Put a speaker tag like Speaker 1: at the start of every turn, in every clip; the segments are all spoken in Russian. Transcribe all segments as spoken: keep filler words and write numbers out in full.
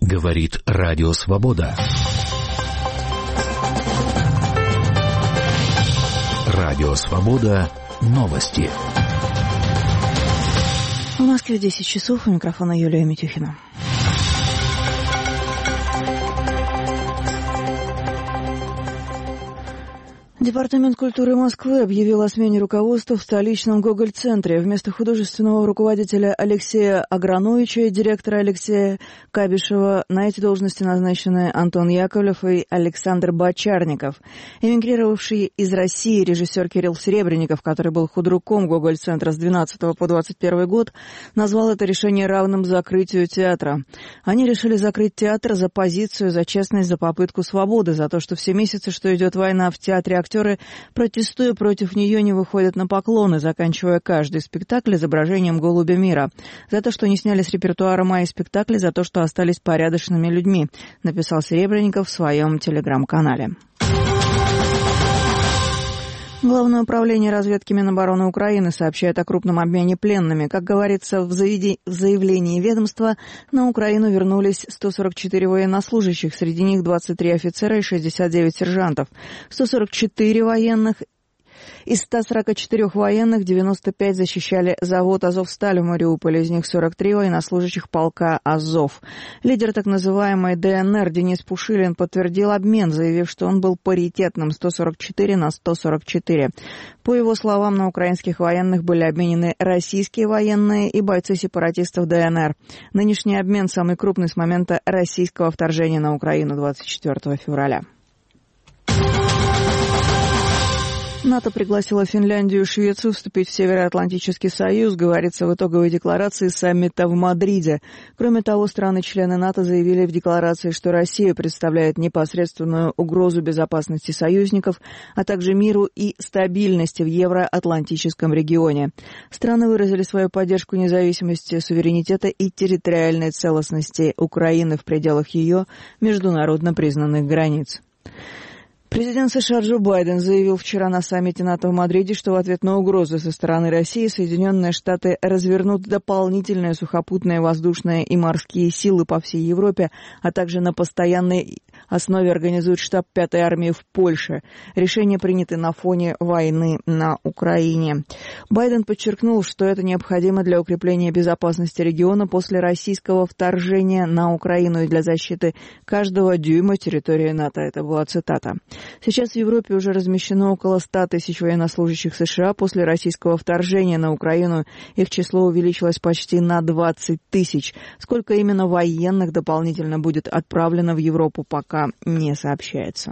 Speaker 1: Говорит Радио Свобода. Радио Свобода. Новости.
Speaker 2: В Москве десять часов. У микрофона Юлия Митюхина. Департамент культуры Москвы объявил о смене руководства в столичном Гоголь-центре. Вместо художественного руководителя Алексея Аграновича и директора Алексея Кабишева на эти должности назначены Антон Яковлев и Александр Бочарников. Эмигрировавший из России режиссер Кирилл Серебренников, который был худруком Гоголь-центра с двенадцатого по двадцать первый год, назвал это решение равным закрытию театра. Они решили закрыть театр за позицию, за честность, за попытку свободы, за то, что все месяцы, что идет война в театре, актеры, протестуя против нее, не выходят на поклоны, заканчивая каждый спектакль изображением голубя мира. За то, что не сняли с репертуара мои спектакли, за то, что остались порядочными людьми, написал Серебренников в своем телеграм-канале. Главное управление разведки Минобороны Украины сообщает о крупном обмене пленными. Как говорится в заявлении ведомства, на Украину вернулись сто сорок четыре военнослужащих, среди них двадцать три офицера и шестьдесят девять сержантов. сто сорок четыре военных Из ста сорока четырёх военных девяносто пять защищали завод «Азовсталь» в Мариуполе, из них сорок три военнослужащих полка «Азов». Лидер так называемой ДНР Денис Пушилин подтвердил обмен, заявив, что он был паритетным — сто сорок четыре на сто сорок четыре. По его словам, на украинских военных были обменены российские военные и бойцы сепаратистов ДНР. Нынешний обмен самый крупный с момента российского вторжения на Украину двадцать четвёртого февраля. НАТО пригласила Финляндию и Швецию вступить в Североатлантический союз, говорится в итоговой декларации саммита в Мадриде. Кроме того, страны-члены НАТО заявили в декларации, что Россия представляет непосредственную угрозу безопасности союзников, а также миру и стабильности в Евроатлантическом регионе. Страны выразили свою поддержку независимости, суверенитета и территориальной целостности Украины в пределах ее международно признанных границ. Президент США Джо Байден заявил вчера на саммите НАТО в Мадриде, что в ответ на угрозы со стороны России Соединенные Штаты развернут дополнительные сухопутные, воздушные и морские силы по всей Европе, а также на постоянной основе организуют штаб пятой армии в Польше. Решение принято на фоне войны на Украине. Байден подчеркнул, что это необходимо для укрепления безопасности региона после российского вторжения на Украину и для защиты каждого дюйма территории НАТО. Это была цитата. Сейчас в Европе уже размещено около ста тысяч военнослужащих США. После российского вторжения на Украину их число увеличилось почти на двадцать тысяч. Сколько именно военных дополнительно будет отправлено в Европу, пока не сообщается.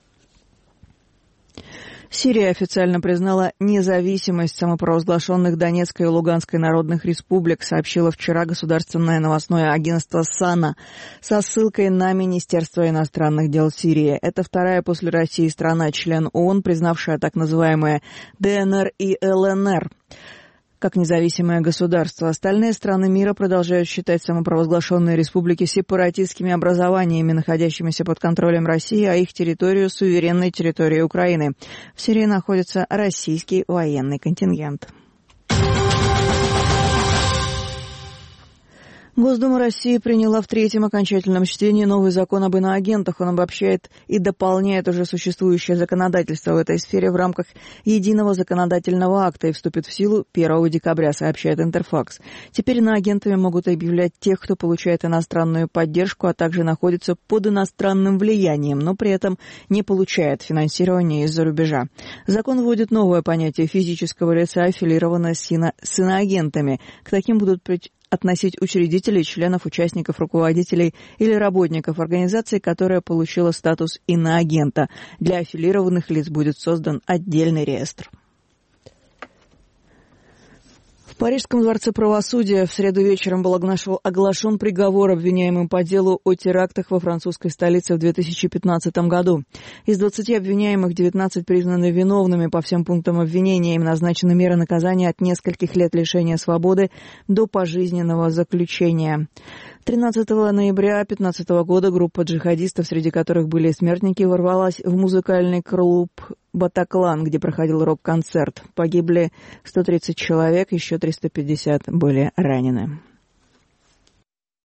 Speaker 2: Сирия официально признала независимость самопровозглашенных Донецкой и Луганской народных республик, сообщило вчера государственное новостное агентство САНА со ссылкой на Министерство иностранных дел Сирии. Это вторая после России страна-член ООН, признавшая так называемые ДНР и ЛНР как независимое государство. Остальные страны мира продолжают считать самопровозглашенные республики сепаратистскими образованиями, находящимися под контролем России, а их территорию — суверенной территорией Украины. В Сирии находится российский военный контингент. Госдума России приняла в третьем окончательном чтении новый закон об иноагентах. Он обобщает и дополняет уже существующее законодательство в этой сфере в рамках единого законодательного акта и вступит в силу первого декабря, сообщает Интерфакс. Теперь иноагентами могут объявлять тех, кто получает иностранную поддержку, а также находится под иностранным влиянием, но при этом не получает финансирования из-за рубежа. Закон вводит новое понятие физического лица, аффилированного с иноагентами. К таким будут относить учредителей, членов, участников, руководителей или работников организации, которая получила статус иноагента. Для аффилированных лиц будет создан отдельный реестр. В Парижском дворце правосудия в среду вечером был оглашен приговор обвиняемым по делу о терактах во французской столице в две тысячи пятнадцатом году. Из двадцати обвиняемых девятнадцать признаны виновными по всем пунктам обвинения. Им назначена мера наказания от нескольких лет лишения свободы до пожизненного заключения. тринадцатого ноября две тысячи пятнадцатого года группа джихадистов, среди которых были смертники, ворвалась в музыкальный клуб «Батаклан», где проходил рок-концерт. Погибли сто тридцать человек, еще триста пятьдесят были ранены.